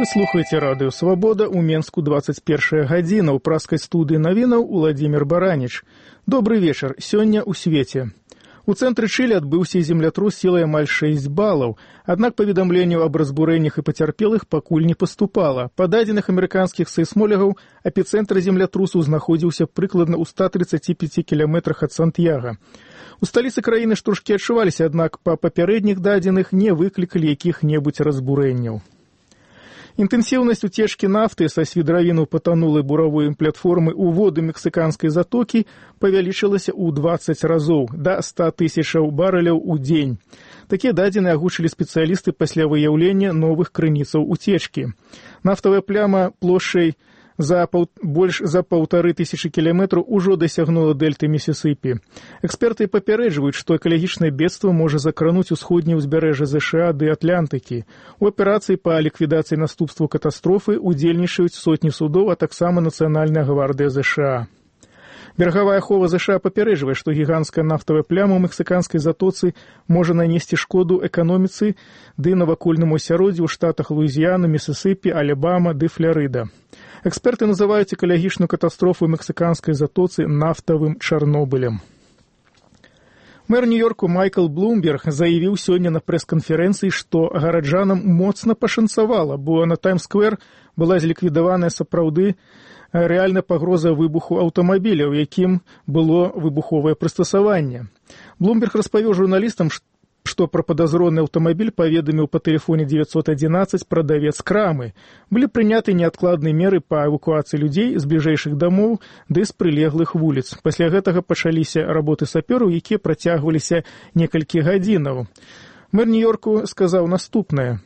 слухаеце радыё «Свабода», у Менску 21 гадзіна, у праскай студыі навінаў Уладзімір Бараніч. Добры вечар, сёння ў свеце. У цэнтры Чылі адбыўся землятрус сілай амаль 6 балаў, аднак паведамленняў аб разбурэннях і пацярпелых пакуль не паступала. Па дадзеных амерыканскіх сейсмолягаў, эпіцэнтр землятрусу знаходзіўся прыкладна ў 135 кіламетрах ад Сантьяга. У сталіцы краіны штуршкі адчуваліся, аднак па папярэдніх дадзеных не выклікалі якіх-небудзь разбурэнняў. Інтэнсіўнасць уцечкі нафты са свідравіну патанулай буравой платформы ў воды мексіканскай затокі павялічылася ў 20 разоў, да 100 тысячаў барэляў у дзень. Такія дадзеныя агучылі спецыялісты пасля выяўлення новых крыніцаў уцечкі. Нафтавая пляма плошчай больш за 1500 кіламетраў ужо дасягнула дэльты Місісіпі. Эксперты папярэджваюць, што экалагічнае бедства можа закрануць усходняе ўзбярэжжа ЗША ды Атлантыкі. У аперацыі па ліквідацыі наступстваў катастрофы удзельнічаюць сотні судоў, а таксама Нацыянальная гвардыя ЗША. Берагавая ахова ЗША папярэджвае, што гіганцкая нафтавая пляма ў мексіканскай затоцы можа нанесці шкоду эканоміцы ды навакольнаму асяроддзю ў штатах Луізіяна, Місісіпі, Алябама ды Фларыда. Эксперты называюць экалагічную катастрофу ў мексіканскай затоцы нафтавым Чарнобылем. Мэр Нью-Йорку Майкл Блумберг заявіў сёння на прэс-канферэнцыі, што гараджанам моцна пашанцавала, бо на Таймс-сквер была зліквідаваная сапраўды рэальная пагроза выбуху аўтамабіля, у якім было выбуховае прыстасаванне. Блумберг распавёў журналістам, што пра падазроны аўтамабіль паведаміў па тэлефоне 911 прадавец крамы. Былі прыняты неадкладныя меры па эвакуацыі людзей з бліжэйшых дамоў ды з прылеглых вуліц. Пасля гэтага пачаліся работы сапёраў, якія працягваліся некалькі гадзінаў. Мэр Нью-Йорку сказаў наступнае.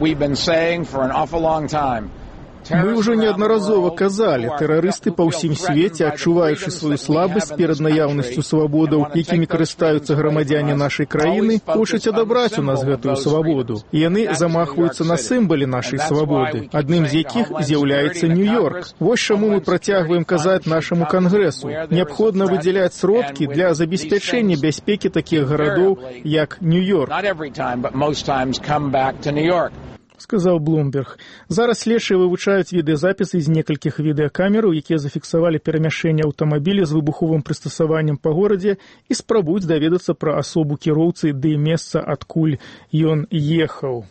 Мы ўжо неаднаразова казалі, тэрарысты па ўсім свеце, адчуваючы сваю слабасць перад наяўнасцю свабодаў, якімі карыстаюцца грамадзяне нашай краіны, хочуць адабраць у нас гэтую свабоду. І яны замахваюцца на сімвалы нашай свабоды, адным з якіх з'яўляецца Нью-Йорк. Вось чаму мы працягваем казаць нашаму кангрэсу. Неабходна выдзяляць сродкі для забеспячэння бяспекі такіх гарадоў, як Нью-Йорк. Сказаў Блумберг. Зараз следчыя вывучаюць відэазапісы з некалькіх відэакамераў, якія зафіксавалі перамяшчэнне аўтамабіля з выбуховым прыстасаваннем па горадзе і спрабуюць даведацца пра асобу кіроўцы ды месца, адкуль ён ехаў.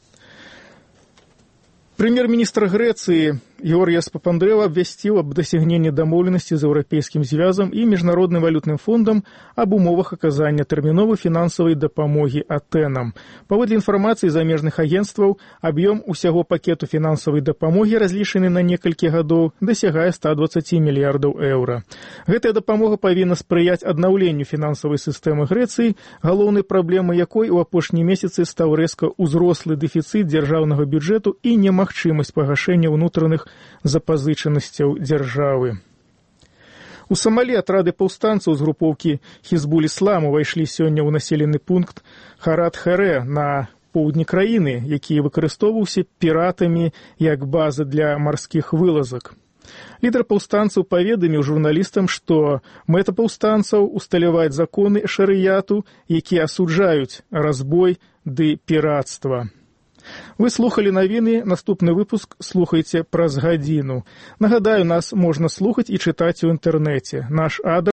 Прэм'ер-міністр Грэцыі Георгіас Папандрэу абвясціў аб дасягненні дамоўленасці з Еўрапейскім звязам і Міжнародным валютным фондам аб умовах аказання тэрміновай фінансавай дапамогі Атэнам. Паводле інфармацыі замежных агенцтваў, аб'ём усяго пакету фінансавай дапамогі, разлічаны на некалькі гадоў, дасягае 120 мільярдаў еўра. Гэтая дапамога павінна спрыяць аднаўленню фінансавай сістэмы Грэцыі, галоўнай праблемай якой у апошнія месяцы стаў рэзка ўзрослы дэфіцыт дзяржаўнага бюджэту і немагчымасць пагашэння ўнутраных запазычанасцяў дзяржавы. У Самалі атрады паўстанцаў з групоўкі Хізбуль-Іслам увайшлі сёння ў населены пункт Харат-Херэ на поўдні краіны, які выкарыстоўваўся піратамі як база для марскіх вылазак. Лідар паўстанцаў паведаміў журналістам, што мэта паўстанцаў усталяваць законы шарыяту, якія асуджаюць разбой ды піратства. Вы слухалі навіны, наступны выпуск слухайце праз гадзіну. Нагадаю, нас можна слухаць і чытаць у інтэрнэце. Наш адрес